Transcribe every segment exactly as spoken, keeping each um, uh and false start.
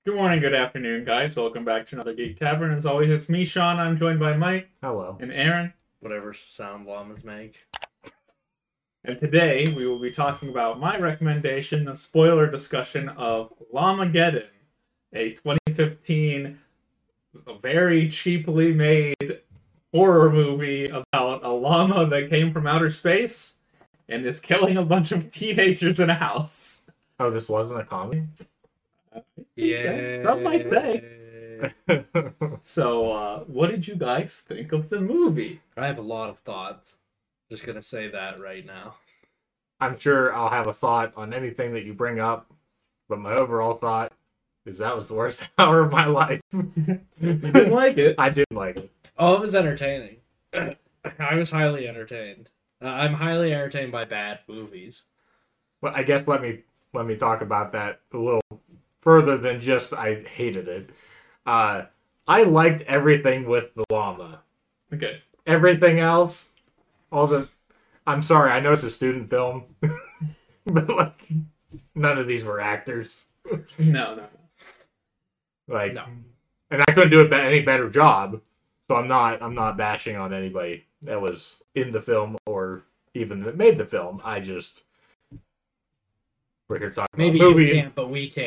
Good morning, good afternoon, guys. Welcome back to another Geek Tavern. As always, it's me, Sean. I'm joined by Mike. Hello. And Aaron. Whatever sound llamas make. And today, we will be talking about my recommendation, a spoiler discussion of Llamageddon, a twenty fifteen, very cheaply made horror movie about a llama that came from outer space and is killing a bunch of teenagers in a house. Oh, this wasn't a comedy? Yeah. Some might say. So, uh, what did you guys think of the movie? I have a lot of thoughts. Just gonna say that right now. I'm sure I'll have a thought on anything that you bring up, but my overall thought is that was the worst hour of my life. You didn't like it? I didn't like it. Oh, it was entertaining. I was highly entertained. Uh, I'm highly entertained by bad movies. Well, I guess let me let me talk about that a little further than just I hated it. Uh, I liked everything with the llama. Okay. Everything else, all the... I'm sorry, I know it's a student film, but like, none of these were actors. No, no, no. Like, No. And I couldn't do a be- any better job, so I'm not I'm not bashing on anybody that was in the film or even that made the film. I just we're here talking Maybe about you movies. can't, but we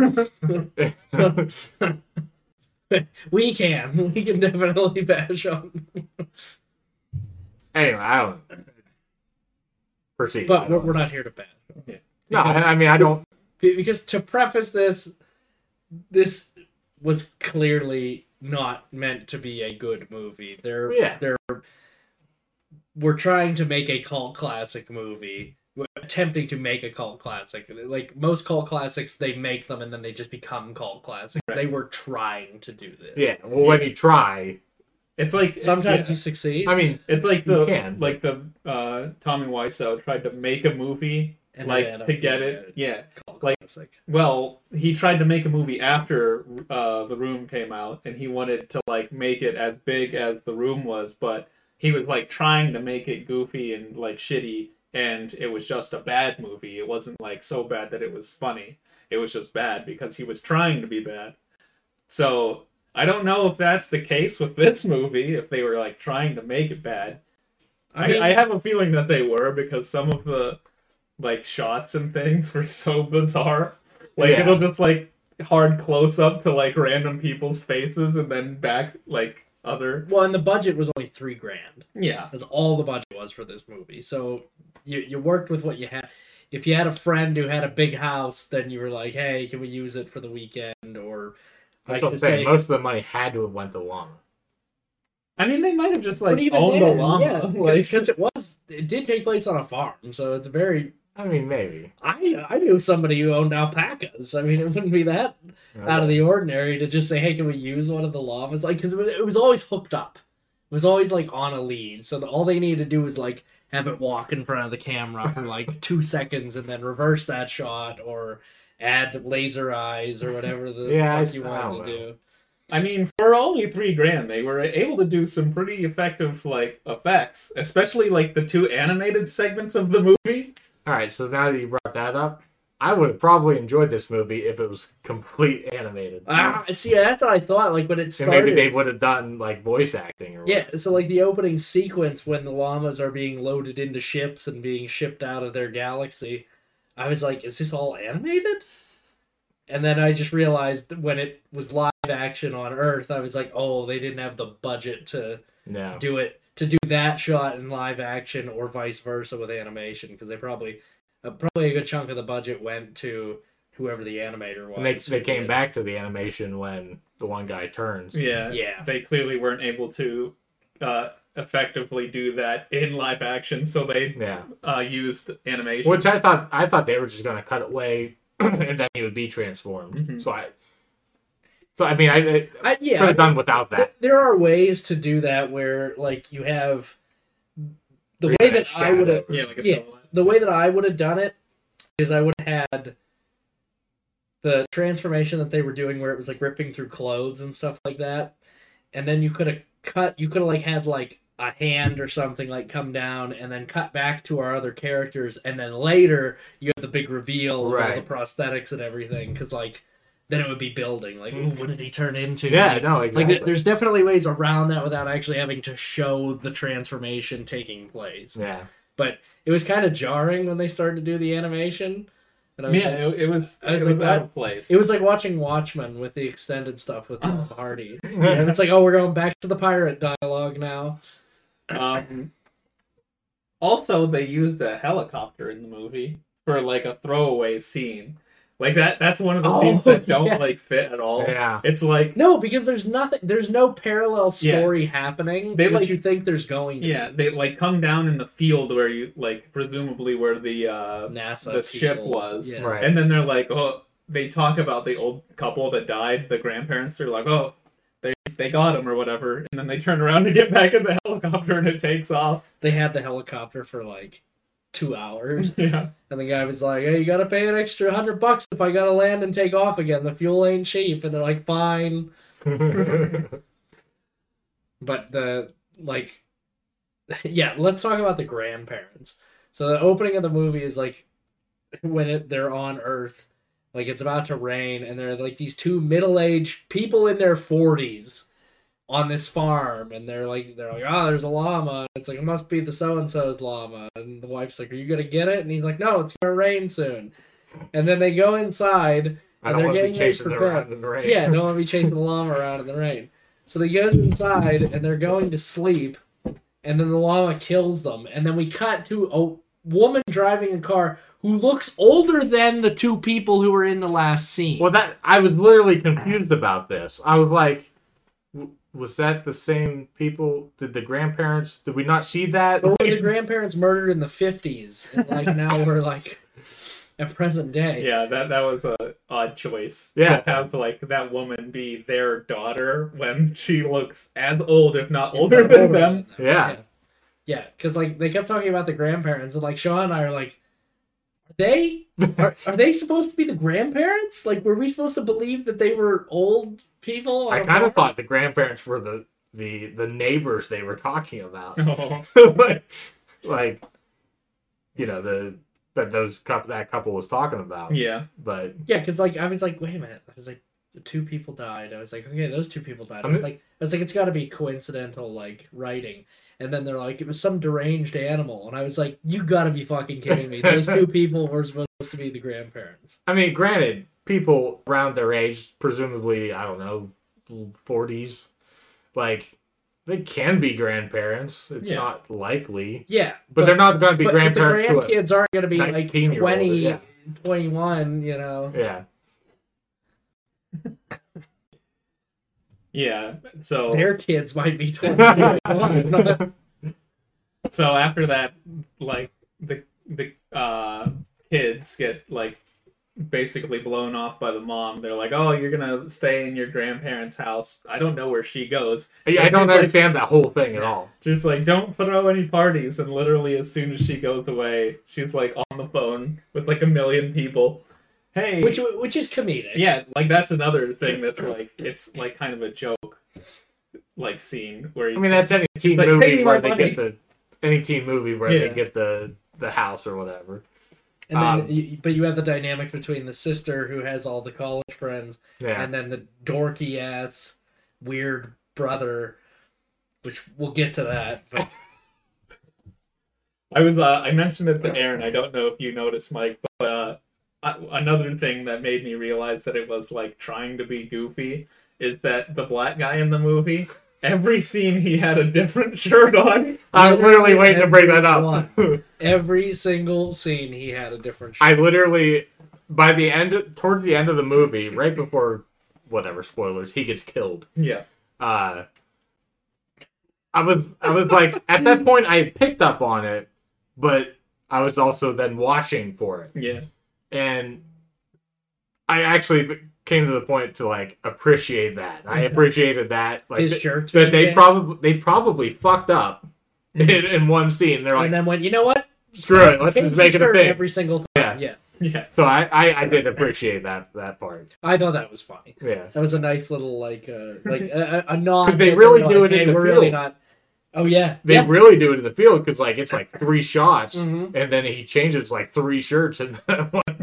can. We can. We can definitely bash on. Anyway, I don't proceed. But we're, we're not here to bash. No, I, I mean I don't. Because to preface this, this was clearly not meant to be a good movie. They're Yeah. they're we're trying to make a cult classic movie. We're attempting to make a cult classic. Like most cult classics, they make them and then they just become cult classics. Right. They were trying to do this. Yeah, well, when you try, It's like Sometimes yeah. you succeed. I mean, It's like You the can. like the uh, Tommy Wiseau tried to make a movie And like it ended to up get being it. a Yeah. cult like- classic. Well, he tried to make a movie after uh, The Room came out, and he wanted to like make it as big as The Room was, but he was like trying to make it goofy and like shitty, and it was just a bad movie. It wasn't like so bad that it was funny. It was just bad because he was trying to be bad. So I don't know if that's the case with this movie, if they were like trying to make it bad. I I, mean, I have a feeling that they were, because some of the like shots and things were so bizarre. Like Yeah. it'll just like hard close up to like random people's faces and then back like other. well, and the budget was only three grand. Yeah. That's all the budget was for this movie. So you you worked with what you had. If you had a friend who had a big house, then you were like, "Hey, can we use it for the weekend?" Or that's I what I'm should saying. say- Most of the money had to have went to llama. I mean, they might have just like but even owned then, a llama. yeah, like, because it was it did take place on a farm, so it's very. I mean, maybe. I I knew somebody who owned alpacas. I mean, it wouldn't be that out of the ordinary to just say, "Hey, can we use one of the llamas?" Like, because it, was- it was always hooked up. It was always like on a lead, so all they needed to do was like have it walk in front of the camera for like two seconds and then reverse that shot or add laser eyes or whatever the Yeah, fuck I- you I wanted don't to know. do. I mean, for only three grand, they were able to do some pretty effective like effects, especially like the two animated segments of the movie. All right, so now that you brought that up, I would have probably enjoyed this movie if it was complete animated. Ah, see, that's what I thought. Like when it And started, maybe they would have done like voice acting or yeah. So like the opening sequence when the llamas are being loaded into ships and being shipped out of their galaxy, I was like, "Is this all animated?" And then I just realized that when it was live action on Earth, I was like, "Oh, they didn't have the budget to no. do it to do that shot in live action or vice versa with animation because they probably uh, probably a good chunk of the budget went to whoever the animator was." And they they who came did- back to the animation when the one guy turns. Yeah, Yeah. They clearly weren't able to uh, effectively do that in live action, so they Yeah. uh, used animation. Which I thought I thought they were just gonna cut away and then he would be transformed. Mhm. So I so I mean I, I I, yeah, could have done without Th- that. there are ways to do that where like you have the Yeah, way that I would have yeah, like a yeah. silhouette. the way that I would have done it is I would have had the transformation that they were doing where it was like ripping through clothes and stuff like that, and then you could have cut you could have like had like a hand or something like come down and then cut back to our other characters, and then later you have the big reveal of all Right. the prosthetics and everything, because like then it would be building. Like, ooh, what did he turn into? Yeah, like, no, exactly. Like, there's definitely ways around that without actually having to show the transformation taking place. Yeah. But it was kind of jarring when they started to do the animation. And I was Yeah, like, it, it was I was it like, was out what? of place. It was like watching Watchmen with the extended stuff with Tom Hardy. And it's like, oh, we're going back to the pirate dialogue now. Um, also, they used a helicopter in the movie for like a throwaway scene. Like that. That's one of the Oh, things that don't yeah. like fit at all. Yeah. It's like No, because there's nothing. There's no parallel story happening. They, They like- like you think there's going. To yeah, they like come down in the field where you like presumably where the uh NASA the ship people. was. Yeah. Right. and then they're like, oh, they talk about the old couple that died, the grandparents. They're like, oh, they they got him or whatever, and then they turn around to get back in the helicopter and it takes off. They had the helicopter for like two hours, Yeah. and the guy was like, "Hey, you gotta pay an extra hundred bucks if I gotta land and take off again. The fuel ain't cheap." And they're like, "Fine." But the like, yeah, let's talk about the grandparents. So the opening of the movie is like when it, they're on Earth, like it's about to rain, and they're like these two middle-aged people in their forties on this farm, and they're like, they're like, oh, there's a llama. It's like, it must be the so-and-so's llama. And the wife's like, are you gonna get it? And he's like, no, it's gonna rain soon. And then they go inside, I and don't they're want to be getting ready chasing for them bed. around in the rain. Yeah, don't want to be chasing the llama around in the rain. So they goes inside, and they're going to sleep, and then the llama kills them. And then we cut to a woman driving a car who looks older than the two people who were in the last scene. Well, that I was literally confused about this. I was like, w- was that the same people? Did the grandparents? Did we not see that? Or were the grandparents murdered in the fifties? And like now we're like at present day. Yeah, that that was a odd choice. Yeah. To have like that woman be their daughter when she looks as old, if not older than them. Yeah. Yeah, because like they kept talking about the grandparents, and like Sean and I are like, are they are, are they supposed to be the grandparents? Like, were we supposed to believe that they were old people? on I a kind of farm? thought the grandparents were the the the neighbors they were talking about. Oh. like, like, you know, the that those couple that couple was talking about. Yeah. But Yeah, because like I was like, wait a minute, I was like, the two people died. I was like, okay, those two people died. I I was mean- like, I was like, it's got to be coincidental, like writing. And then they're like, it was some deranged animal, and I was like, you got to be fucking kidding me. Those two people were supposed to be the grandparents. I mean, granted, people around their age, presumably, I don't know, forties, like they can be grandparents. It's Yeah. not likely, Yeah, but, they're not going to be but, grandparents. But the to a- grandkids aren't going to be like nineteen-year-old, twenty, yeah. twenty-one, you know. Yeah. Yeah. So Their kids might be twenty, twenty-one. so after that, like the the uh kids get like basically blown off by the mom. They're like, oh, you're gonna stay in your grandparents' house. I don't know where she goes. Yeah, I And don't she's like- understand that whole thing at all. Just like, don't throw any parties. And literally, as soon as she goes away, she's like on the phone with like a million people. Hey, which which is comedic. yeah, like that's another thing that's like it's like kind of a joke, like scene where I mean, that's any teen like, movie pay me where my they money. get the any teen movie where Yeah. they get the the house or whatever. And then, Um, you, but you have the dynamic between the sister who has all the college friends, Yeah. and then the dorky ass weird brother, which we'll get to that. But I was uh, I mentioned it to Aaron. I don't know if you noticed, Mike, but uh, uh, another thing that made me realize that it was like trying to be goofy is that the black guy in the movie, every scene he had a different shirt on. I was literally waiting to bring that up. every single scene he had a different. I literally, by the end, towards the end of the movie, right before, whatever, spoilers, he gets killed. Yeah. Uh, I was, I was like, at that point, I had picked up on it, but I was also then watching for it. Yeah. And I actually came to the point to, like, appreciate that. I appreciated that. Like, His th- shirts that being they changed. probably, they probably fucked up in, in one scene. They're like, and then went, you know what? screw it, let's Change just the make it a shirt thing. every single time. Yeah. Yeah, Yeah. So I, I, I did appreciate that that part. I thought that was funny. Yeah. That was a nice little like uh, like a, a nod. 'Cause they that really they're do like, it in hey, the we're really field. not. Oh yeah, They yeah. really do it in the field because like it's like three shots Mhm. and then he changes like three shirts in one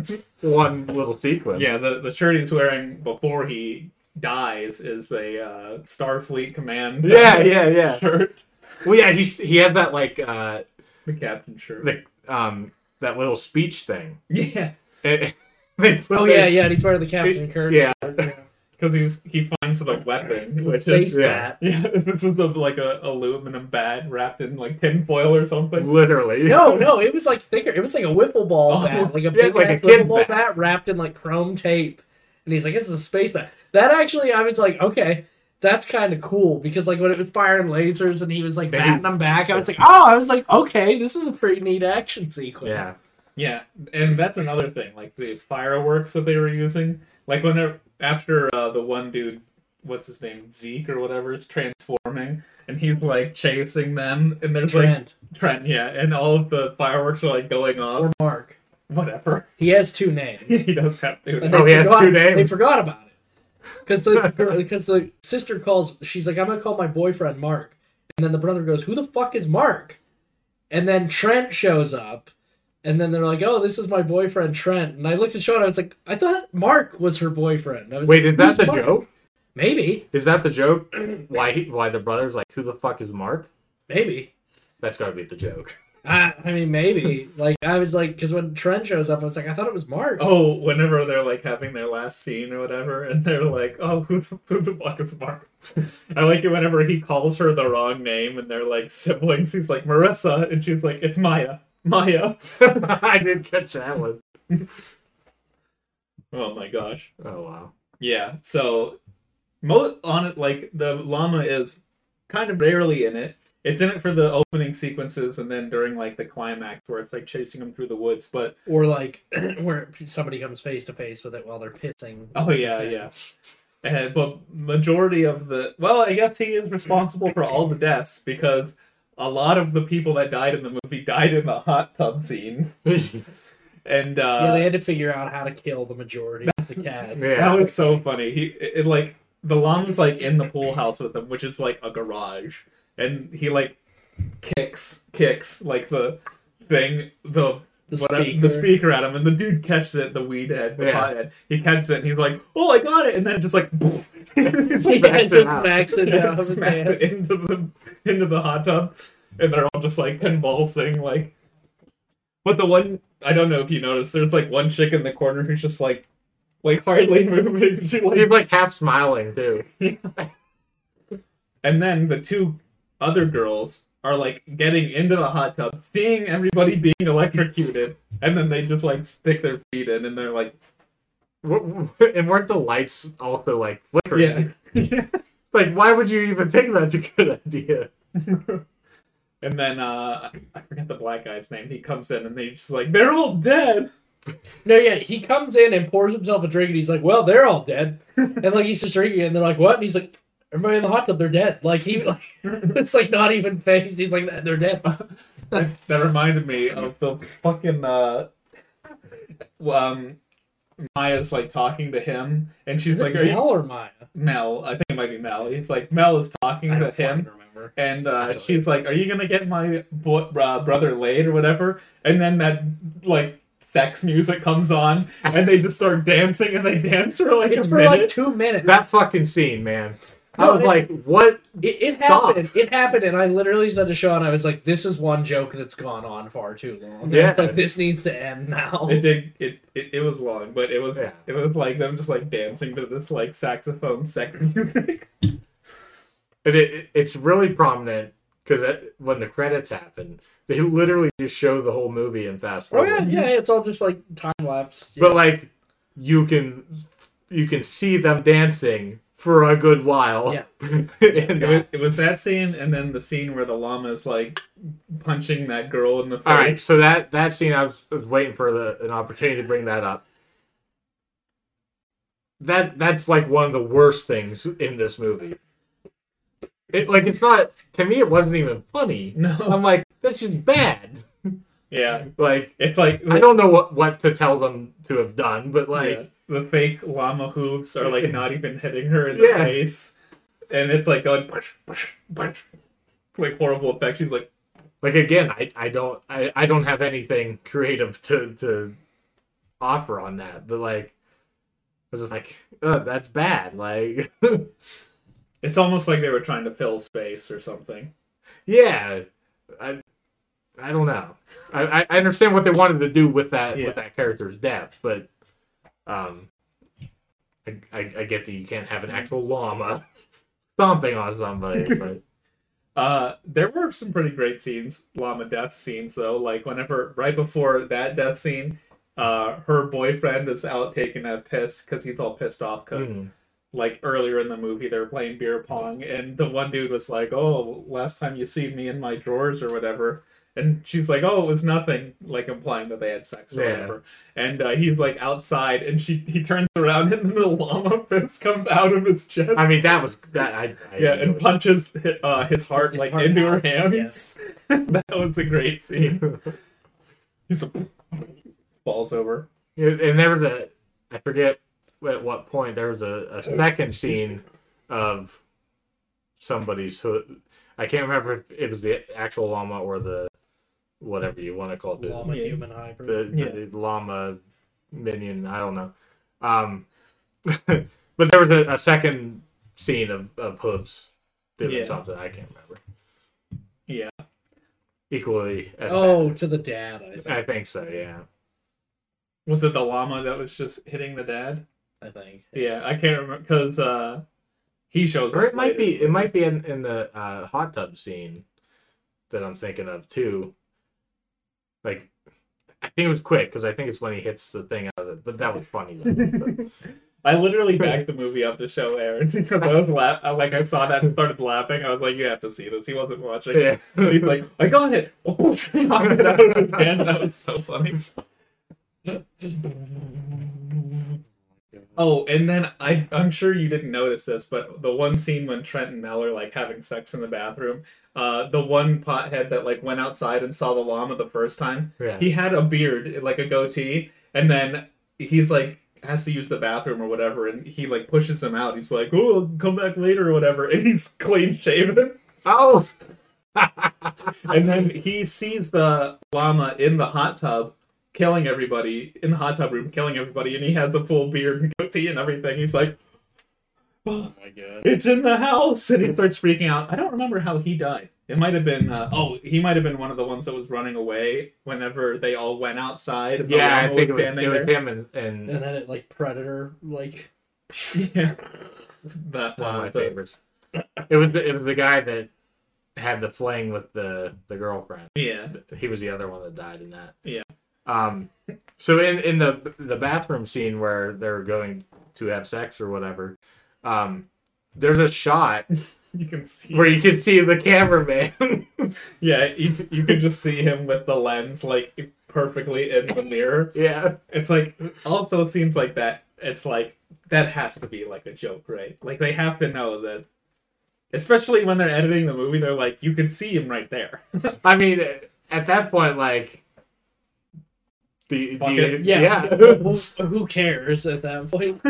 one little sequence. Yeah, the, the shirt he's wearing before he dies is the uh, Starfleet Command. Yeah, yeah, yeah. Shirt. Well, yeah, he's he has that like uh, The captain shirt. the um that little speech thing. Yeah. It, they put Oh the- yeah, yeah. And he's wearing the Captain Kirk. Yeah. Because he's he finds the weapon, which Space is bat. yeah, this is a, like a aluminum bat wrapped in like tin foil or something. Literally. No, no, it was like thicker. It was like a whipple ball Oh, bat, like a yeah, big like a ass kid's whipple ball bat. bat. wrapped in like chrome tape. And he's like, "This is a space bat." That actually, I was like, okay, that's kind of cool because like when it was firing lasers and he was like Maybe- batting them back, I was like, oh, I was like, okay, this is a pretty neat action sequence. Yeah. Yeah, and that's another thing, like the fireworks that they were using. Like whenever after uh, the one dude, what's his name, Zeke or whatever, is transforming, and he's like chasing them, and there's Trent like Trent, yeah, and all of the fireworks are like going off. or Mark. Whatever. He has two names. He does have to. And Oh, they he has forgot- two names? They forgot about it because the because the sister calls. She's like, "I'm gonna call my boyfriend Mark," and then the brother goes, "Who the fuck is Mark?" And then Trent shows up, and then they're like, "Oh, this is my boyfriend Trent." And I looked at Sean. I was like, "I thought Mark was her boyfriend." I was Wait, like, is that "Who's the Mark?" joke? Maybe, Is that the joke? Why he, why the brother's like, who the fuck is Mark? maybe. That's gotta be the joke. I, I mean, maybe. Like I was like, because when Trent shows up, I was like, I thought it was Mark. Oh, whenever they're like having their last scene or whatever, and they're like, "Oh, who, the- who the fuck is Mark?" I like it whenever he calls her the wrong name, and they're like siblings. He's like Marissa, and she's like, "It's Maya, Maya." I didn't catch that one. Oh my gosh. Oh wow. Yeah. So, mo on it, like the llama is kind of barely in it. It's in it for the opening sequences, and then during like the climax where it's like chasing them through the woods. But Or like where somebody comes face to face with it while they're pissing. oh yeah, yeah. And but majority of the well, I guess he is responsible for all the deaths because a lot of the people that died in the movie died in the hot tub scene. And uh, Yeah, they had to figure out how to kill the majority of the cats. Yeah. that was so funny. He it, it, like the llama's like in the pool house with him, which is like a garage, and he like kicks kicks like the thing the. The Whatever, speaker. the speaker at him, and the dude catches it, the weed head, the Yeah. pothead. He catches it, and he's like, "Oh, I got it!" And then just like, boom, Yeah, Smacked it just out. smacks it and out of his smacks hand. it into the into the hot tub, and they're all just like convulsing, like. But the one I don't know if you noticed, there's like one chick in the corner who's just like, like hardly moving. She He's like, like half smiling too. and then the two other girls are like getting into the hot tub, seeing everybody being electrocuted, and then they just like stick their feet in, and they're like, And weren't the lights also like flickering? yeah. Like, why would you even think that's a good idea? And then uh I forget the black guy's name. He comes in and they just like they're all dead. No, yeah, he comes in and pours himself a drink, and he's like, "Well, they're all dead." And like he's just drinking, it, and they're like, "What?" And he's like, "Everybody in the hot tub, they're dead." Like he, like, it's like not even phased. He's like, "They're dead." that, that reminded me of the fucking uh um Maya's like talking to him and she's Is like, it "Are you Mel or Maya? Mel?" I think it might be Mel. He's like Mel is talking I to don't him. fucking remember. And I uh, don't she's like, "Are you gonna get my bo- uh, brother laid or whatever?" And then that like sex music comes on, and they just start dancing, and they dance for like It's a for minute. like two minutes. That fucking scene, man. I No, was it- like, what? It, it Stop. happened. It happened, and I literally said to Sean, "I was like, this is one joke that's gone on far too long. Yeah. It's like this needs to end now." It did. It, it it was long, but it was Yeah. it was like them just like dancing to this like saxophone sex music. And it, it, it's really prominent because when the credits happen, they literally just show the whole movie in fast Oh forward. yeah, yeah. It's all just like time lapse. But like, you can you can see them dancing for a good while. Yeah. And It was, that- it was that scene, and then the scene where the llama is like punching that girl in the face. all right, so that that scene, I was, I was waiting for the, an opportunity to bring that up. That that's like one of the worst things in this movie. It like it's not to me. It wasn't even funny. No, I'm like, that's just bad. yeah, Like, it's like I don't know what what to tell them to have done, but like, yeah, the fake llama hooves are like not even hitting her in the Yeah. face, and it's like going push, push, push, like horrible effect. She's like, like again, I I don't I, I don't have anything creative to to offer on that, but like, I was just like, oh, that's bad. Like, It's almost like they were trying to fill space or something. yeah, I, I don't know. I, I understand what they wanted to do with that Yeah. with that character's death, but um, I, I, I get that you can't have an actual llama stomping on somebody, but Uh, there were some pretty great scenes, llama death scenes, though. Like whenever, right before that death scene, uh, her boyfriend is out taking a piss because he's all pissed off because, mm, like earlier in the movie, they were playing beer pong, and the one dude was like, "Oh, last time you seen me in my drawers or whatever," and she's like, "Oh, it was nothing," like implying that they had sex or Yeah. whatever. And uh, he's like outside, and she he turns around, and the llama fist comes out of his chest. I mean that was that I, I Yeah, and enjoyed punches uh, his heart His like heart into her out, hands. That was a great scene. it. He's a, falls over. And there was a, I forget at what point there was a, a second scene of somebody's hood. I can't remember if it was the actual llama or the whatever you want to call it, the, Llama Yeah. human hybrid. the, Yeah. the llama minion. I don't know. Um, but there was a, a second scene of, of hooves doing Yeah. something. I can't remember. Yeah. Equally. As Oh, bad. to the dad. I think. I think so. Yeah. Was it the llama that was just hitting the dad? I think. Yeah, I can't remember because uh, he shows Or up. it might later. be. It might be in, in the uh, hot tub scene that I'm thinking of too. Like, I think it was quick because I think it's when he hits the thing out of it. But that was funny. Though. I literally backed the movie up to show Aaron because I was laugh. I, like I saw that and started laughing. I was like, "You have to see this." He wasn't watching. Yeah. And he's like, "I got it!" Knocked it out of his hand. That was so funny. Oh, and then I I'm sure you didn't notice this, but the one scene when Trent and Mel are like having sex in the bathroom, uh, the one pothead that like went outside and saw the llama the first time, Yeah. he had a beard, like a goatee, and then he's like has to use the bathroom or whatever, and he like pushes him out. He's like, "Oh, I'll come back later" or whatever, and he's clean shaven. Oh. And then he sees the llama in the hot tub, killing everybody in the hot tub room, killing everybody, and he has a full beard and goatee and everything. He's like, "Oh, my god. it's in the house," and he starts freaking out. I don't remember how he died. It might have been, uh, oh, he might have been one of the ones that was running away whenever they all went outside. And the Yeah, I llama think it was, standing it was there. him and, and And then it like Predator like Yeah. The, one of uh, my the- favorites. It was the it was the guy that had the fling with the the girlfriend. Yeah. He was the other one that died in that. Yeah. Um. So in in the the bathroom scene where they're going to have sex or whatever, um, there's a shot You can see. where you can see the cameraman. Yeah, you, you can just see him with the lens, like, perfectly in the mirror. Yeah. It's like, also scenes like that, it's like, that has to be like a joke, right? Like, they have to know that, especially when they're editing the movie, they're like, you can see him right there. I mean, at that point, like, the, Fuck the it. yeah. who, who cares at that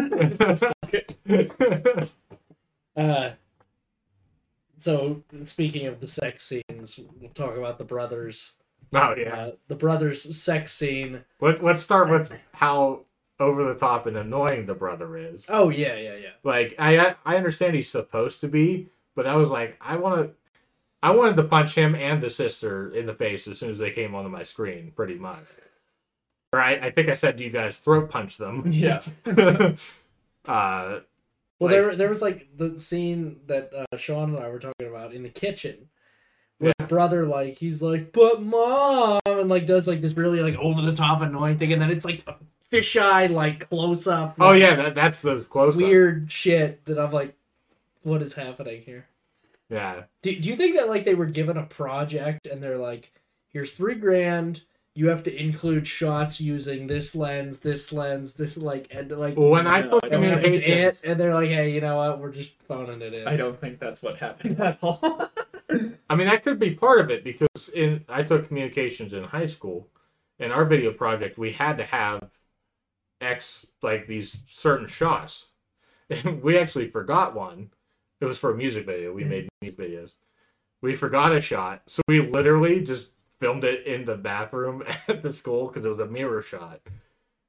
point? Uh, so speaking of the sex scenes, we'll talk about the brothers. Oh yeah. Uh, the brothers' sex scene. Let, let's start with how over the top and annoying the brother is. Oh yeah, yeah, yeah. Like I I understand he's supposed to be, but I was like, I want to, I wanted to punch him and the sister in the face as soon as they came onto my screen, pretty much. Or I, I think I said to you guys, throat punch them. Yeah. uh, Well, Like- there there was like the scene that uh, Sean and I were talking about in the kitchen. Where the brother, like, he's like, "But mom," and like does like this really like over the top annoying thing, and then it's like a fisheye like close up. oh yeah, that, that's the close weird shit that I'm like, what is happening here? Yeah. Do, do you think that like they were given a project and they're like, here's three grand, you have to include shots using this lens, this lens, this like, and like, Well, when I No, took I don't and, communications, and they're like, hey, you know what, we're just phoning it in. I don't think that's what happened at all. I mean that could be part of it because in I took communications in high school. In our video project, we had to have X like these certain shots. And we actually forgot one. It was for a music video. We made music videos. We forgot a shot, so we literally just filmed it in the bathroom at the school because it was a mirror shot.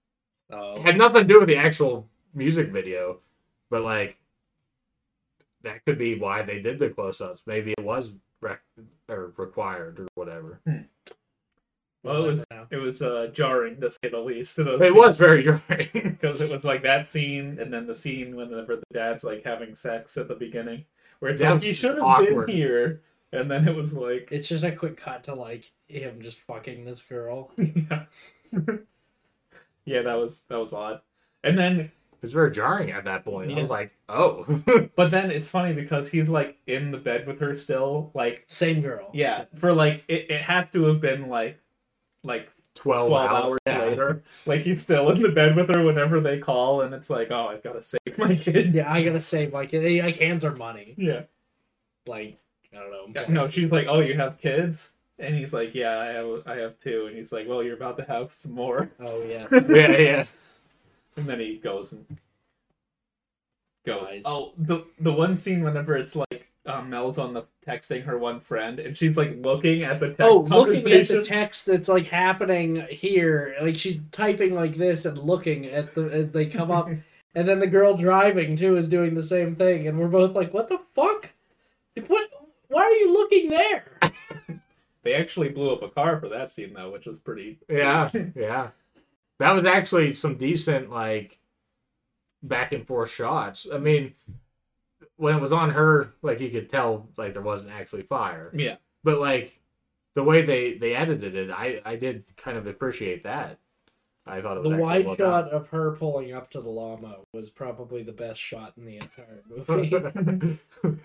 Oh, It had nothing to do with the actual music video, but like that could be why they did the close-ups. Maybe it was rec- or required or whatever. Well, it was now. it was uh, jarring to say the least. It It was very jarring. because it was like that scene, and then the scene whenever the dad's like having sex at the beginning, where it's That like was he should have awkward. been here, and then it was like, It's just a quick cut to like him just fucking this girl. yeah, yeah, that was that was odd. And then, It was very jarring at that point. I Yeah. was like, oh. but then it's funny because he's like in the bed with her still, like Same girl. yeah, for like it, it has to have been like like twelve, twelve hours, hours yeah. later. Like he's still in the bed with her whenever they call, and it's like, oh, I've got to save my kids. Yeah, I gotta say, like, it, like hands are money. Yeah. Like, I don't know. Yeah, no, she's like, oh, you have kids? And he's like, yeah, I have, I have two. And he's like, well, you're about to have some more. Oh yeah. Yeah, yeah. And then he goes and goes. Dies. Oh, the the one scene whenever it's like um, Mel's on the texting her one friend, and she's like looking at the text Oh, looking at conversation. the text that's like happening here, like she's typing like this and looking at the as they come up, and then the girl driving too is doing the same thing, and we're both like, "What the fuck? Like, what? Why are you looking there?" They actually blew up a car for that scene though, which was pretty. Yeah, yeah. That was actually some decent, like, back and forth shots. I mean, when it was on her, like, you could tell, like, there wasn't actually fire. Yeah. But, like, the way they, they edited it, I, I did kind of appreciate that. I thought it was The actually wide well shot of her pulling up to the llama was probably the best shot in the entire movie. done.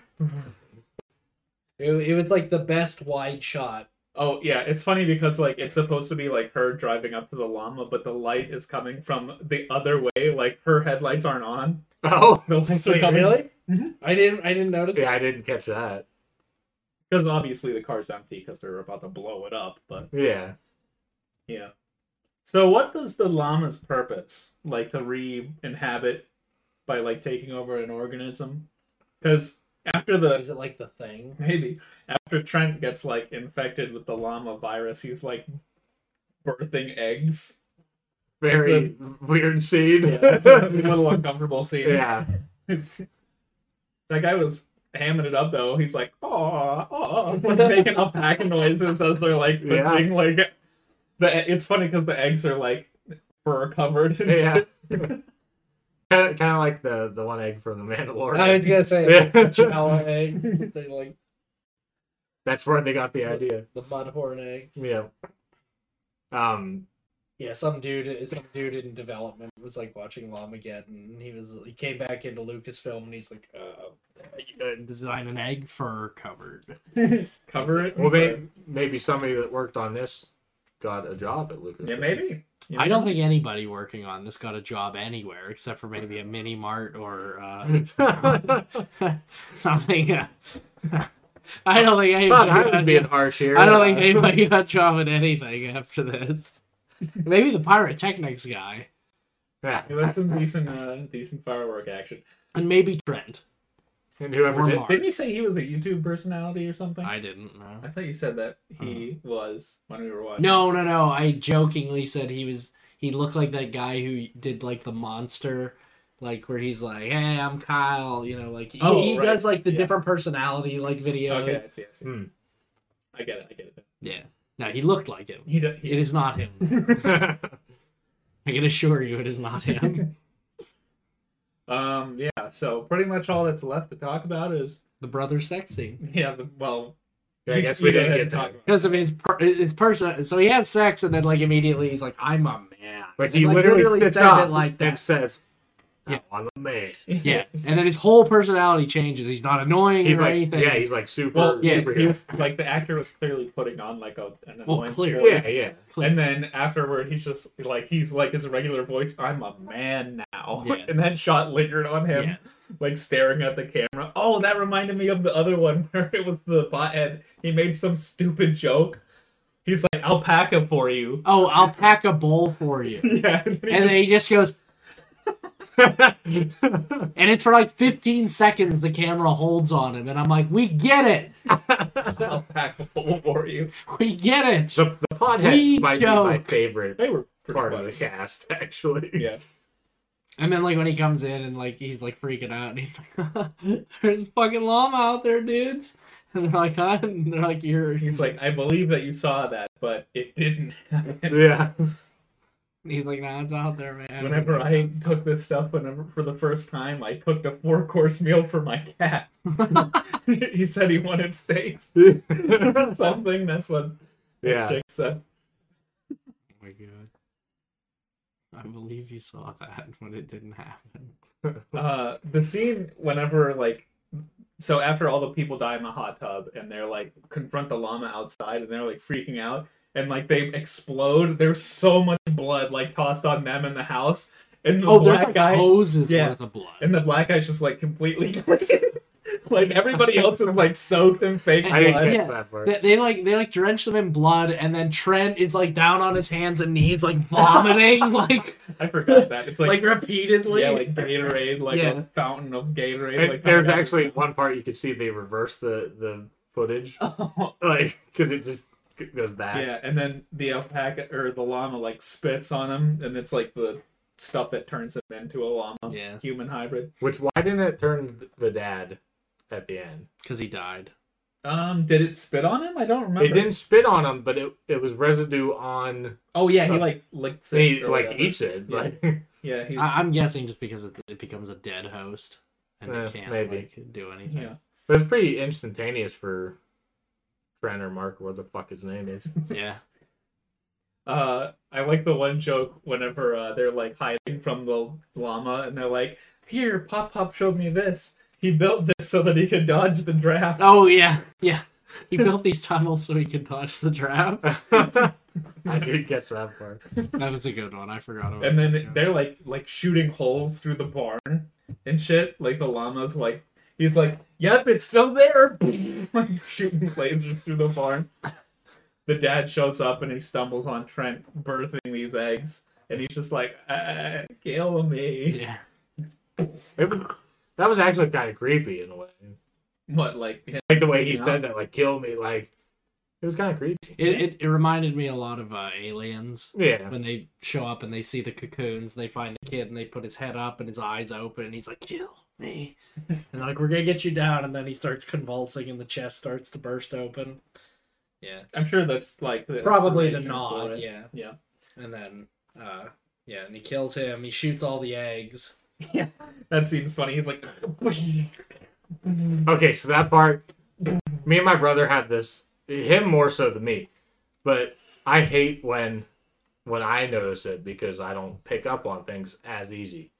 it, it was like the best wide shot. Oh yeah, it's funny because like it's supposed to be like her driving up to the llama, but the light is coming from the other way. Like her headlights aren't on. Oh, The lights are Wait, coming really? Mhm. I didn't. I didn't notice. yeah, I didn't catch that. because obviously the car's empty because they're about to blow it up. But Yeah. yeah. So what was the llama's purpose? Like to re-inhabit by like taking over an organism? Because after the Is it like the thing? maybe after Trent gets like infected with the llama virus, he's like birthing eggs. Very weird scene. Yeah, that's a little uncomfortable scene. Yeah. It's- that guy was hamming it up though. He's like, oh, oh, making alpaca noises as they're like Yeah. pushing like the. It's funny because the eggs are like fur covered. Yeah. Kind of, kind of like the, the one egg from the Mandalorian. I was gonna say Yeah. the Jawa egg. They're like That's where they got the idea. the mudhorn egg. Yeah. Um. Yeah, some dude, some dude in development was like watching Llamageddon, and he was he came back into Lucasfilm, and he's like, uh, "You gotta design an egg fur covered." Cover it. Well, maybe, maybe somebody that worked on this got a job at Lucas. Yeah, maybe. You I know? don't think anybody working on this got a job anywhere except for maybe a mini mart or uh, something. Uh, I don't think anybody. God, I got was a being job- harsh here. I don't think Uh, anybody got a job at anything after this. Maybe the pyrotechnics guy, Yeah. Yeah, that's some decent, uh, decent firework action. and maybe Trent. And whoever Or did. Mark. Didn't you say he was a YouTube personality or something? I didn't know. I thought you said that he was when we were watching. No, no, no. I jokingly said he was. He looked like that guy who did like the monster, like where he's like, "Hey, I'm Kyle." You know, like he, Oh, he right. does like the Yeah. different personality like video. Okay, I see. I see. Hmm. I get it. I get it. Yeah. No, he looked like him. He does. It is not him. I can assure you, it is not him. Um. Yeah. So pretty much all that's left to talk about is The brother sex scene. yeah. The, well, Yeah, I guess you we go didn't ahead get and to talk it. about Because of his per- his person, so he had sex, and then like immediately he's like, "I'm a man." But And, he like, literally, says sits up it like and that. says, Yeah. I'm a man. it. Yeah, and then his whole personality changes. He's not annoying He's or like, anything. yeah, he's like super, Well, Yeah, super he was like the actor was clearly putting on like a an Well, annoying clearly. voice. Yeah, yeah. Clear. And then afterward, he's just like he's like his regular voice. I'm a man now, Yeah. and that shot lingered on him, Yeah. like staring at the camera. Oh, that reminded me of the other one where it was the bothead. He made some stupid joke. He's like alpaca for you. Oh, I'll pack a bowl for you. Yeah, and And then he just goes, and it's for like fifteen seconds the camera holds on him. And I'm like, we get it. alpaca bowl for you. We get it. the, the potheads We might be my joke. favorite. They were pretty part of clever. the cast, actually. Yeah. And then like when he comes in and like he's like freaking out and he's like, "There's a fucking llama out there, dudes." And they're like, "Huh?" And they're like, "You're." He's like, I believe that you saw that, but it didn't happen. Yeah. He's like, "Nah, it's out there, man." Whenever I took this stuff whenever for the first time, I cooked a four course meal for my cat. He said he wanted steaks or something. That's what the Yeah. chick said. Oh my god. I believe you saw that, but it didn't happen. Uh, the scene whenever like, so after all the people die in the hot tub and they're like confront the llama outside and they're like freaking out and like they explode. There's so much blood like tossed on them in the house, and the Oh, there's black like guy hoses yeah. worth of blood. and the black guy's just like completely clean. Like everybody else is like soaked in fake And- I didn't blood. get Yeah. that part. They, they like they like drench them in blood, and then Trent is like down on his hands and knees, like vomiting, like I forgot that. It's like, like, repeatedly. yeah, like Gatorade, like Yeah. a fountain of Gatorade. And like there's coming out of actually his one part you could see they reversed the, the footage. mouth. Like, because it just goes back. Yeah, and then the alpaca or the llama like spits on him, and it's like the stuff that turns him into a llama, Yeah, human hybrid. Which, why didn't it turn the dad at the end? because he died. Um, did it spit on him? I don't remember. It didn't spit on him, but it, it was residue on. Oh yeah, he like licks it. He or like whatever. eats it. Yeah. Like, Yeah, he's I, I'm guessing just because it, it becomes a dead host and Eh, it can't maybe. like do anything. yeah. but it's pretty instantaneous for Trent or Mark, or what the fuck his name is. Yeah. Uh, I like the one joke whenever uh, they're like hiding from the llama, and they're like, "Here, Pop Pop showed me this. He built this so that he could dodge the draft." Oh yeah, yeah. He built these tunnels so he could dodge the draft. I did catch that part. That was a good one. I forgot about And then that. they're like like shooting holes through the barn and shit. Like the llama's like, he's like, "Yep, it's still there." Like shooting lasers through the barn. The dad shows up and he stumbles on Trent birthing these eggs, and he's just like, ah, "Kill me." Yeah. It was, that was actually kind of creepy in a way. What like? him Like the way he freaking said out? that, like, kill me, like, it was kind of creepy. It, it it reminded me a lot of uh, Aliens. Yeah. When they show up and they see the cocoons, they find the kid and they put his head up and his eyes open and he's like, "Kill me," and they're like, "We're gonna get you down," and then he starts convulsing and the chest starts to burst open. Yeah, I'm sure that's like the probably the inspiration nod. for it. Yeah, Yeah. and then uh, yeah, and he kills him. He shoots all the eggs. Yeah, that scene's funny. He's like, Okay, so that part, me and my brother have this, him more so than me, but I hate when when I notice it because I don't pick up on things as easy.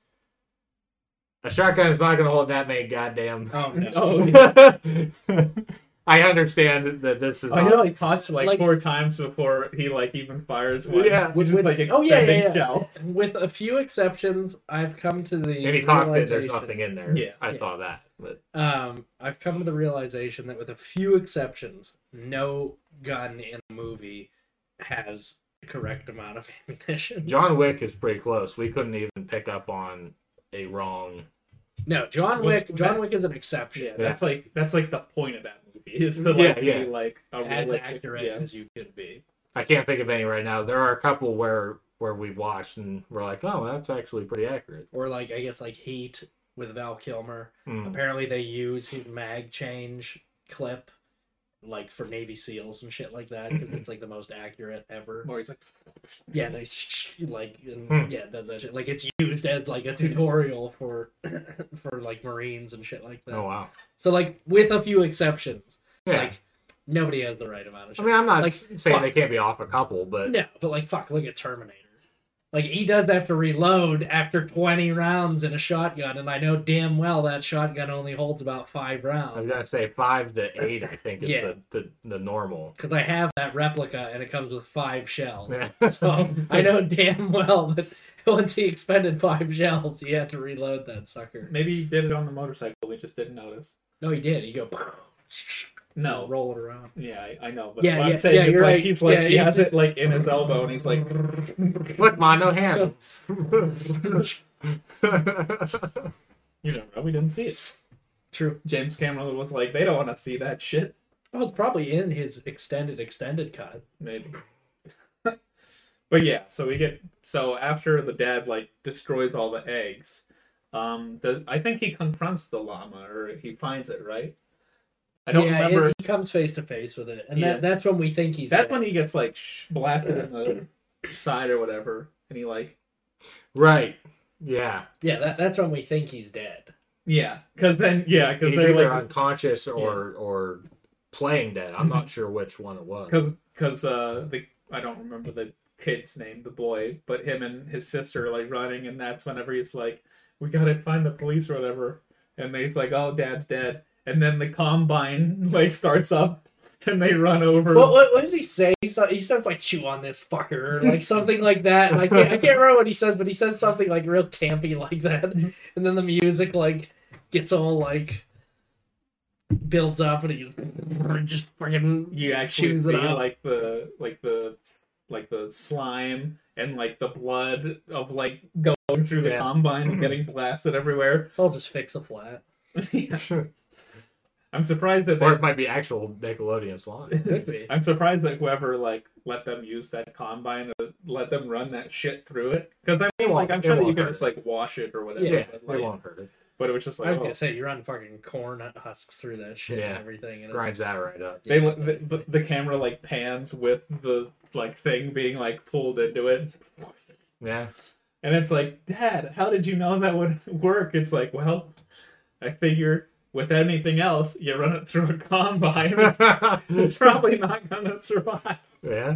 A shotgun is not going to hold that many goddamn. Oh no. oh, yeah. I understand that this is. I know he talks like, Like- four times before he like even fires one. Yeah. which is like Oh yeah, yeah, extended yeah. shells. With a few exceptions, I've come to the And he cocked it, there's realization- nothing in there. Yeah. I Yeah. saw that. But Um, I've come to the realization that with a few exceptions, no gun in the movie has the correct amount of ammunition. John Wick is pretty close. We couldn't even pick up on a wrong. No, John Well, Wick. John that's- Wick is an exception. Yeah, that's like that's like the point of that movie is to Yeah, like yeah. be like a As realistic. accurate Yeah. as you could be. I can't think of any right now. There are a couple where where we've watched and we're like, oh, that's actually pretty accurate. Or like I guess like Heat with Val Kilmer. Hmm. Apparently they use his mag change clip like for Navy SEALs and shit like that because it's like the most accurate ever. Or he's like, Yeah, they like and, Hmm. yeah, does that shit. Like it's used as like a tutorial for for like Marines and shit like that. Oh wow. So like with a few exceptions, Yeah. like nobody has the right amount of I shit. mean, I'm not like, saying fuck. they can't be off a couple, but No, but like fuck, look at Terminator. Like he does have to reload after twenty rounds in a shotgun, and I know damn well that shotgun only holds about five I was rounds. gonna say five to eight. I think is Yeah. the, the the normal. Because I have that replica and it comes with five shells. Yeah. So I know damn well that once he expended five shells, he had to reload that sucker. maybe he did it on the motorcycle. We just didn't notice. No, he did. He go No. roll it around. Yeah, I, I know, but Yeah, what yeah, I'm saying yeah, is you're like right. he's like Yeah, he yeah. has it like in his elbow, and he's like, Look, man, no hand. you know, we didn't see it. True. James Cameron was like, they don't want to see that shit. Oh, it's probably in his extended extended cut. Maybe. But yeah, so we get so after the dad like destroys all the eggs, um, the I think he confronts the llama or he finds it, right? I don't yeah, remember. it- he comes face to face with it, and Yeah. that, that's when we think he's. That's dead. when he gets like sh- blasted in the side or whatever, and he like Right. Yeah. Yeah, that, that's when we think he's dead. yeah, because then yeah, because He's they're either like unconscious or or playing dead. I'm not sure which one it was. because because uh the I don't remember the kid's name, the boy, but him and his sister are like running, and that's whenever he's like, we gotta find the police or whatever, and he's like, oh, dad's dead, and then the combine like starts up, and they run over. What, what, what does he say? He, sa- he says like "chew on this fucker" or like something like that. And I can't I can't remember what he says, but he says something like real campy like that. And then the music like gets all like builds up, and he just freaking You actually chews see it up. like the like the like the slime and like the blood of like going through the Yeah. combine and getting blasted everywhere. It's all just fix a flat. Yeah. I'm surprised that Or they, it might be actual Nickelodeon slime. Could be. I'm surprised that whoever like let them use that combine or let them run that shit through it. Because I mean, It like won't- I'm it sure that you won't could hurt. just like wash it or whatever. Yeah, but, it like, won't hurt it. but it was just I like was oh. gonna say you run fucking corn husks through that shit Yeah. and everything. And Grinds that right up. they Yeah. the, the, the camera like pans with the like thing being like pulled into it. Yeah. And it's like, Dad, how did you know that would work? It's like, well, I figure with anything else, you run it through a combine, it's, it's probably not gonna survive. Yeah.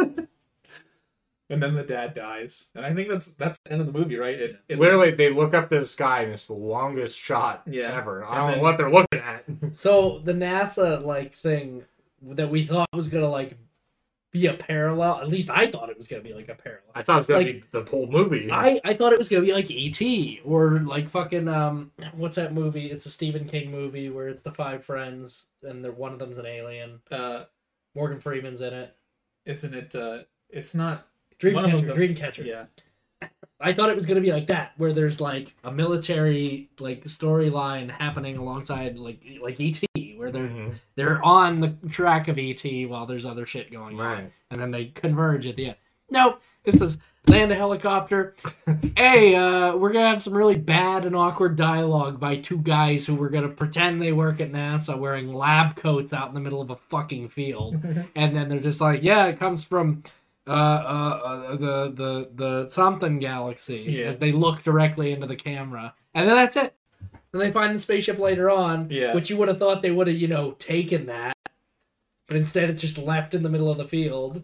And then the dad dies, and I think that's that's the end of the movie, right? It, it Literally, they look up to the sky and it's the longest shot Yeah. ever. I And don't then- know what they're looking at. So the NASA like thing that we thought was gonna like be a parallel. At least I thought it was gonna be like a parallel. I thought it was gonna Like, be the whole movie. I, I thought it was gonna be like E T or like fucking um what's that movie? It's a Stephen King movie where it's the five friends and they're one of them's an alien. uh, Morgan Freeman's in it. isn't it? Uh, it's not. One of them's Dreamcatcher. a- Dreamcatcher. Yeah, I thought it was gonna be like that, where there's like a military like storyline happening alongside like like E T, where they're Mhm. they're on the track of E T while there's other shit going on, Right. and then they converge at the end. Nope, this was land a helicopter. Hey, uh, we're gonna have some really bad and awkward dialogue by two guys who were gonna pretend they work at NASA wearing lab coats out in the middle of a fucking field, and then they're just like, yeah, it comes from. Uh, uh, uh, the the the something galaxy Yeah. as they look directly into the camera, and then that's it. And they find the spaceship later on, Yeah. which you would have thought they would have, you know, taken that, but instead it's just left in the middle of the field.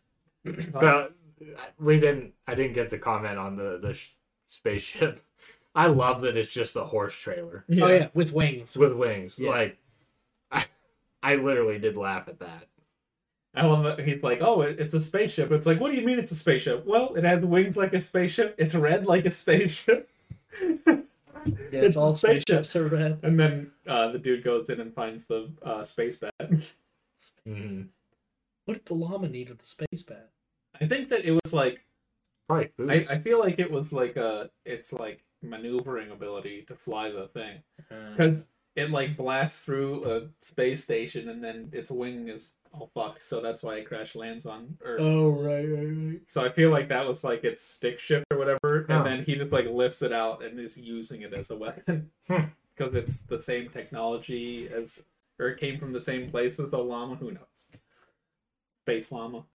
So we didn't. I didn't get to comment on the the sh- spaceship. I love that it's just a horse trailer Oh yeah, with wings. with wings. Yeah. Like, I, I literally did laugh at that. I love that he's like, oh, it, it's a spaceship. It's like, what do you mean it's a spaceship? Well, it has wings like a spaceship. It's red like a spaceship. Yeah, It's it's all a spaceship. spaceships are red. And then uh, the dude goes in and finds the uh, space bat. Mm-hmm. What did the llama need with the space bat? I think that it was like Probably food. I, I feel like it was like a it's like maneuvering ability to fly the thing Uh, because it like blasts through a space station and then its wing is all fucked, so that's why it crash lands on Earth. oh right, right, right. So I feel like that was like its stick shift or whatever, Oh. and then he just like lifts it out and is using it as a weapon Hmm. because it's the same technology as, or it came from the same place as the llama. Who knows? Space llama.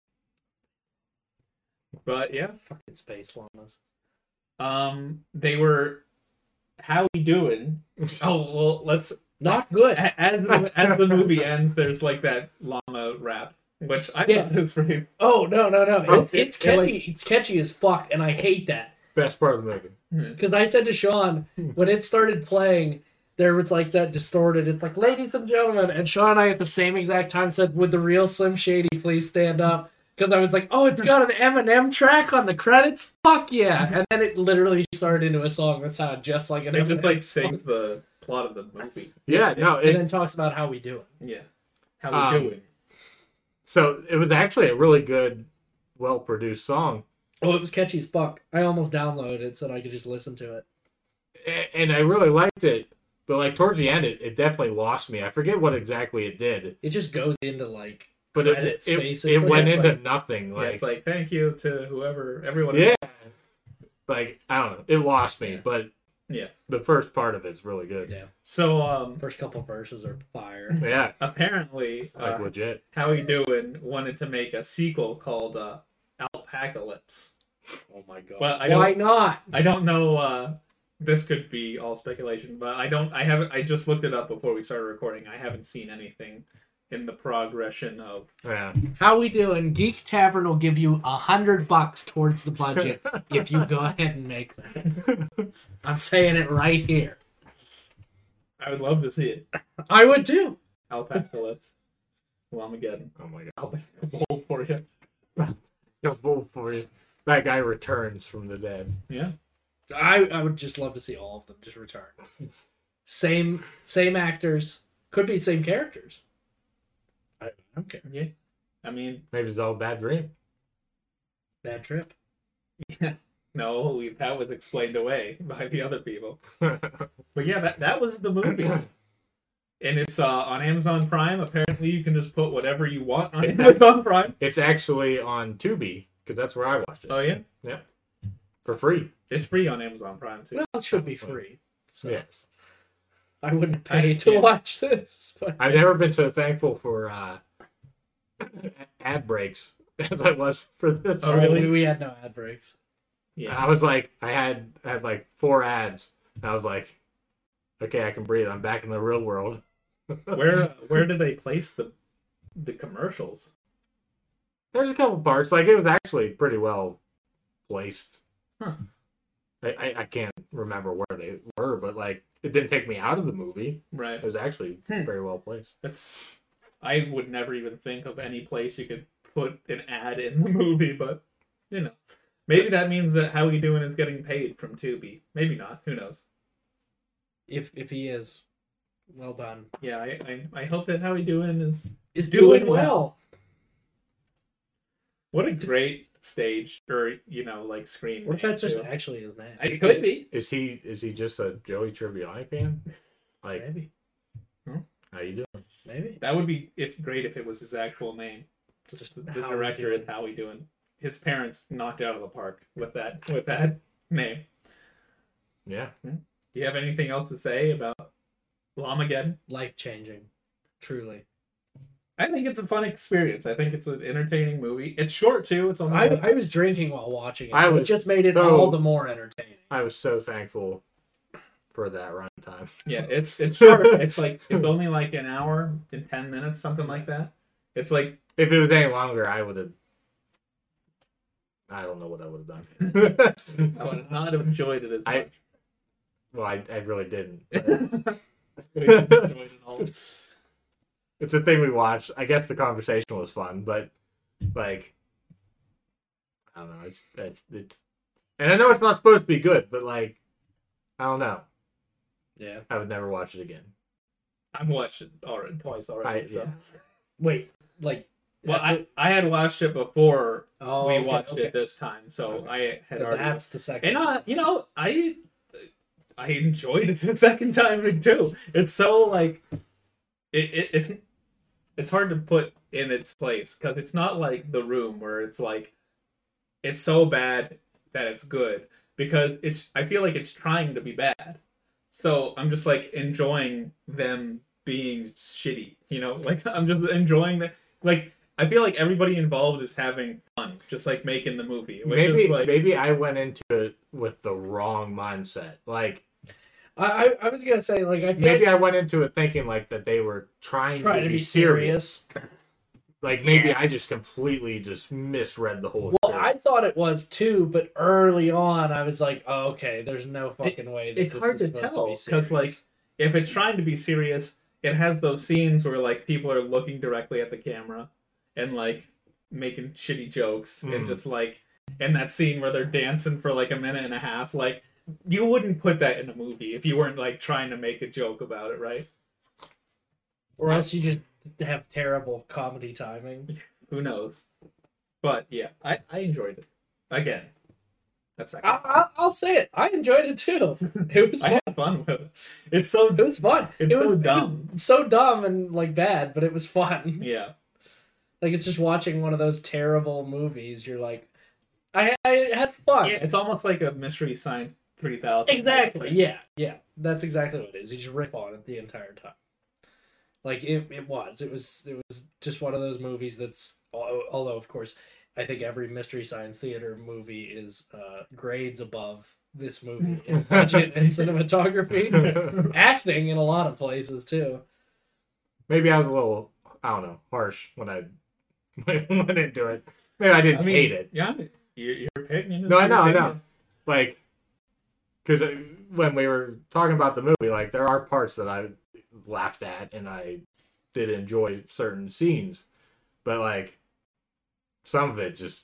But yeah, Fucking space llamas. um, they were. How we doing? Oh well, let's. Not good. a- As the, as the movie ends, there's like that llama rap, which I Yeah. thought was pretty. Oh no no no! Oh, It's, it's it- it, catchy. like- It's catchy as fuck, and I hate that. Best part of the movie. Because I said to Sean when it started playing, there was like that distorted. It's like, ladies and gentlemen, and Sean and I at the same exact time said, "Would the real Slim Shady please stand up?" Because I was like, "Oh, it's got an Eminem track on the credits. Fuck yeah!" And then it literally started into a song that sounded just like an It Eminem. just like sings the plot of the movie. Yeah, no, and it's, then talks about how we do it. Yeah. How we Um, doing? so it was actually a really good, well produced song. Oh, it was catchy as fuck. I almost downloaded it so that I could just listen to it. A- And I really liked it, but like towards the end, it, it definitely lost me. I forget what exactly it did. It just goes into like but it Credits, it, basically. it went It's into like- nothing. Yeah, Like it's like thank you to whoever, everyone. yeah, like I don't know, it lost me, Yeah. but Yeah. the first part of it's really good. Yeah. So um, First couple verses are fire. Yeah, apparently, like uh, legit. Howie Doing wanted to make a sequel called uh, Alpacalypse. Oh my god. Well, I Why don't, not? I don't know. Uh, this could be all speculation, but I don't. I haven't. I just looked it up before we started recording. I haven't seen anything in the progression of. Yeah. How we doing? Geek Tavern will give you a hundred bucks towards the budget if you go ahead and make that. I'm saying it right here. I would love to see it. I would too. Alpacalypse. Llamageddon. Oh my god. I'll make a bowl for you. No bull for you. That guy returns from the dead. Yeah. I, I would just love to see all of them just return. Same same actors. Could be same characters. I I don't care. Yeah. I mean, Maybe it's all a bad dream. Bad trip. no, we, that was explained away by the other people. But yeah, that that was the movie. And it's uh, on Amazon Prime. Apparently, you can just put whatever you want on Amazon Prime. It's actually on Tubi because that's where I watched it. Oh yeah, For free. it's free on Amazon Prime too. Well, it should be free. So Yes. I wouldn't pay I- to yeah. watch this. but- I've never been so thankful for uh, ad breaks as I was for this. Oh, really? We, we had no ad breaks. Yeah, I was like, I had I had like four ads. And I was like, okay, I can breathe. I'm back in the real world. where where do they place the the commercials? There's a couple parts. Like it was actually pretty well placed. Huh. I, I I can't remember where they were, but like it didn't take me out of the movie. Right. It was actually Hmm. very well placed. That's. I would never even think of any place you could put an ad in the movie, but you know, maybe that means that How We Doing is getting paid from Tubi. Maybe not. Who knows? If if he is, well done. Yeah, I I, I hope that How We Doing is. Is doing doing well. What a great stage, or you know, like screen. What if name, that's just too. actually his name? It could be. Is he is he just a Joey Tribbiani fan? Like, Maybe. how you doing? Maybe. That would be if great if it was his actual name. Just Just the, the How We director is Doing. How We Doing. His parents knocked it out of the park with that with that name. Yeah. Do you have anything else to say about Llamageddon? Life changing. Truly. I think it's a fun experience. I think it's an entertaining movie. It's short too. It's only I, I was drinking while watching it. I So it was just made it so- all the more entertaining. I was so thankful for that runtime. yeah. It's it's short. It's like it's only like an hour and ten minutes, something like that. It's like If it was any longer, I would have. I don't know what I would have done. I would not have enjoyed it as I- much. well, I, I really didn't. Enjoyed it all. It's a thing we watched. I guess the conversation was fun, but like, I don't know. It's it's it's, and I know it's not supposed to be good, but like, I don't know. Yeah. I would never watch it again. I've watched it already twice already. I- so. yeah. Wait, like. Well, I, I had watched it before Oh, we okay, watched okay. it this time, so Okay. I had So already. that's the second. And uh, you know, I I enjoyed it the second time too. It's so like it, it it's it's hard to put in its place because it's not like The Room where it's like it's so bad that it's good, because it's I feel like it's trying to be bad. So I'm just like enjoying them being shitty, you know? Like I'm just enjoying the like I feel like everybody involved is having fun, just like making the movie. Which Maybe is like maybe I went into it with the wrong mindset. Like I, I I was gonna say like I feel maybe like I went into it thinking like that they were trying, trying to, to be be serious. serious. Like maybe Yeah. I just completely just misread the whole. Well, I experience. thought it was too, but early on I was like, oh, okay, there's no fucking way. That it's this hard is to supposed tell be because serious. like if it's trying to be serious, it has those scenes where like people are looking directly at the camera and like making shitty jokes and Mm. just like in that scene where they're dancing for like a minute and a half, like you wouldn't put that in a movie if you weren't like trying to make a joke about it, right? or else you just have terrible comedy timing. Who knows? But yeah, I, I enjoyed it. Again, that's I, second. I, I'll say it. I enjoyed it too. It was I fun. had fun with it. It's so It was fun. It's it so was, dumb. It was so dumb and like bad, but it was fun. yeah. Like, it's just watching one of those terrible movies. You're like, I, I had fun. Yeah, it's almost like a Mystery Science three thousand. Exactly. Yeah, yeah. That's exactly what it is. You just rip on it the entire time. Like, it, it was. It was it was just one of those movies that's... Although, of course, I think every Mystery Science Theater movie is uh, grades above this movie in budget and cinematography. Acting in a lot of places, too. Maybe I was a little, I don't know, harsh when I went into it. Maybe I didn't I mean, hate it. Yeah, your, your opinion is No, I your know, I opinion. know. Like, because when we were talking about the movie, like, there are parts that I laughed at and I did enjoy certain scenes. But, like, some of it just,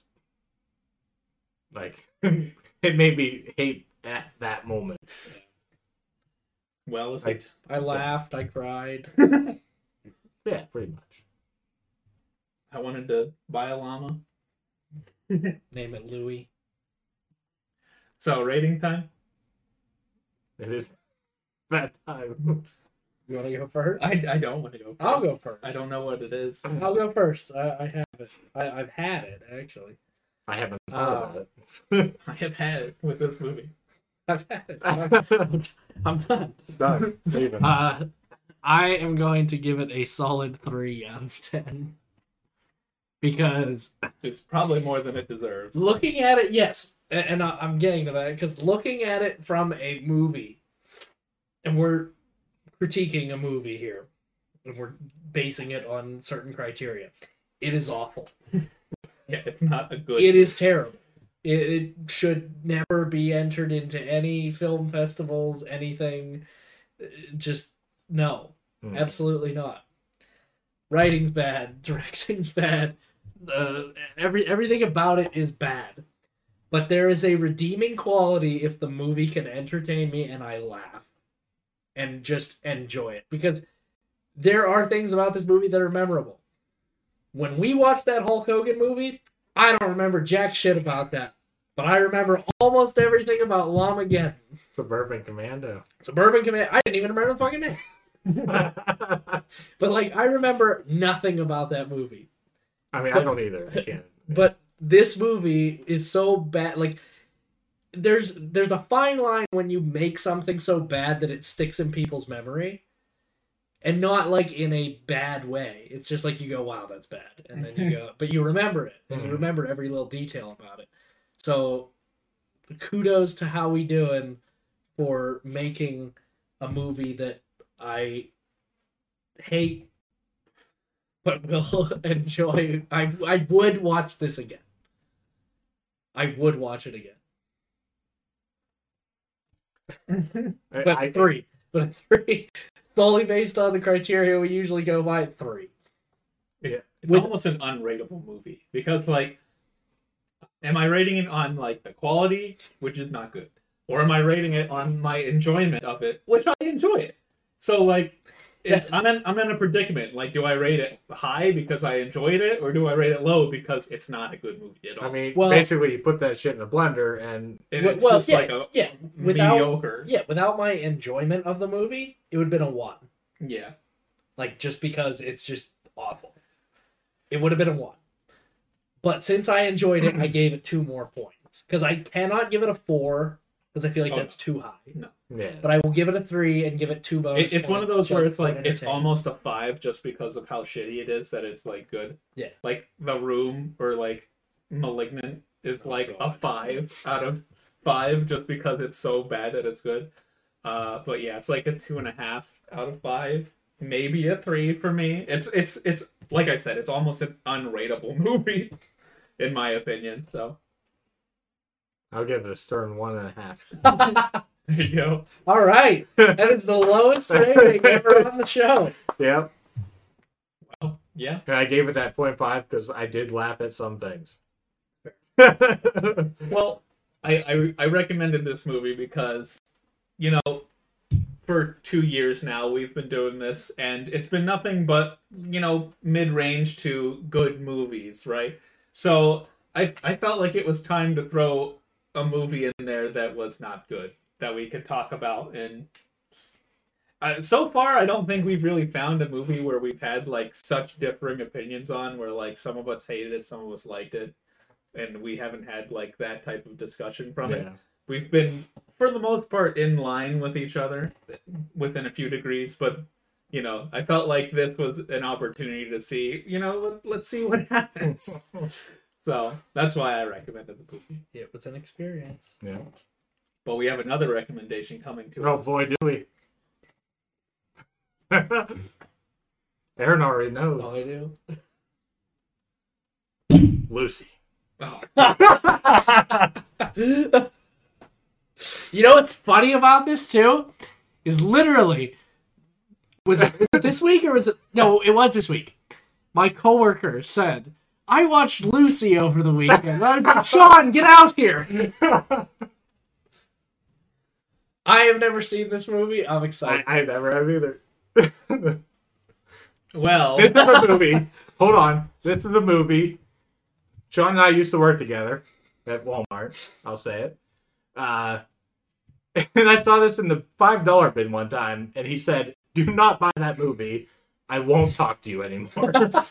like, it made me hate at that moment. Well, is Like, it? I laughed. I cried. Yeah, pretty much. I wanted to buy a llama. Name it Louis. So, rating time? It is that time. You want to go first? I, I don't want to go first. I'll go first. I don't know what it is. I'll go first. I, I have it. I, I've had it, actually. I haven't thought Uh, about it. I have had it with this movie. I've had it. I'm, I'm done. Done. Even. Uh, I am going to give it a solid three out of ten. Because It's probably more than it deserves. looking at it, yes, and, and I- I'm getting to that, because looking at it from a movie, and we're critiquing a movie here, and we're basing it on certain criteria, it is awful. Yeah, it's not a good. It is terrible. It, it should never be entered into any film festivals, anything. Uh, Just, no. Mm. Absolutely not. Writing's bad. Directing's bad. Uh, every everything about it is bad. But there is a redeeming quality if the movie can entertain me and I laugh. And just enjoy it. Because there are things about this movie that are memorable. When we watched that Hulk Hogan movie, I don't remember jack shit about that. But I remember almost everything about Llamageddon. Suburban Commando. Suburban Command. I didn't even remember the fucking name. But, like, I remember nothing about that movie. I mean, I don't either. I can't. But this movie is so bad. Like, there's there's a fine line when you make something so bad that it sticks in people's memory. And not, like, in a bad way. It's just like you go, wow, that's bad. And then you go, but you remember it. And you remember every little detail about it. So, kudos to How We Doing for making a movie that I hate, but will enjoy. I I would watch this again. I would watch it again. But I, three. But a three. Solely based on the criteria we usually go by, three. It's, it's With- almost an unrateable movie because, like, am I rating it on like the quality, which is not good, or am I rating it on my enjoyment of it, which I enjoy it? So, like, it's I'm in I'm in a predicament. Like, do I rate it high because I enjoyed it, or do I rate it low because it's not a good movie at all? I mean, Well- basically, you put that shit in a blender and and well, it's well, just yeah, like a yeah. Without mediocre. yeah, without my enjoyment of the movie, it would have been a one. Yeah. Like, just because it's just awful. It would have been a one. But since I enjoyed it, I gave it two more points. Because I cannot give it a four, because I feel like Oh, that's too high. yeah. But I will give it a three and give it two bonus It, it's one of points those where just it's for like it's entertainment. almost a five just because of how shitty it is that it's like good. Yeah. Like The Room or like Malignant is Oh, like a God. five out of five just because it's so bad that it's good. Uh, but yeah, it's like a two and a half out of five, maybe a three for me. It's it's it's like I said, it's almost an unrateable movie, in my opinion. So I'll give it a stern one and a half. there you go. All right. That is the lowest rating ever on the show. Yep. Yeah. And I gave it that point five because I did laugh at some things. Well, I, I I recommended this movie because, you know, for two years now we've been doing this, and it's been nothing but, you know, mid-range to good movies, right? So I I felt like it was time to throw a movie in there that was not good that we could talk about, and I, so far, I don't think we've really found a movie where we've had like such differing opinions on, where like some of us hated it, some of us liked it, and we haven't had like that type of discussion from Yeah. it. We've been, for the most part, in line with each other, within a few degrees, but you know, I felt like this was an opportunity to see, you know, let, let's see what happens. So that's why I recommended the movie. It was an experience. Yeah. But we have another recommendation coming to Oh us. boy, do we. Aaron already knows. Oh, I do. Lucy. Oh, You know what's funny about this too? Is literally was it, was it this week or was it no, it was this week. My coworker said, I watched Lucy over the weekend. I was like, Sean, get out here. I have never seen this movie. I'm I, excited. I never have either. well, This is a movie. Hold on. This is a movie. Sean and I used to work together at Walmart. I'll say it. Uh, and I saw this in the five dollar bin one time, and he said, do not buy that movie. I won't talk to you anymore.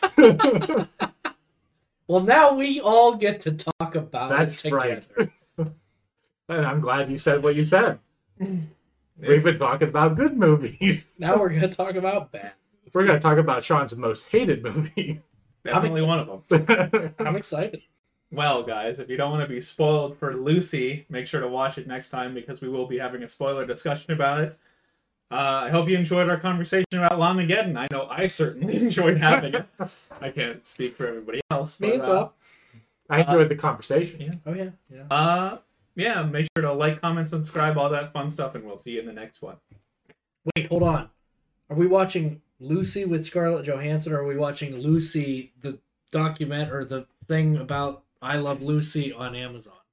Well, now we all get to talk about That's it right. together. And I'm glad you said what you said. We've been talking about good movies. Now we're gonna talk about bad. We're going to talk about Sean's most hated movie. definitely one of them. I'm excited. Well, guys, if you don't want to be spoiled for Lucy, make sure to watch it next time because we will be having a spoiler discussion about it. Uh, I hope you enjoyed our conversation about Lamageddon. I know I certainly enjoyed having it. I can't speak for everybody else. Me but, as well. I enjoyed the conversation. Yeah. Oh yeah, yeah. Uh, uh, yeah, make sure to like, comment, subscribe, all that fun stuff, and we'll see you in the next one. Wait, hold on. Are we watching Lucy with Scarlett Johansson, or are we watching Lucy, the document or the thing about I Love Lucy on Amazon?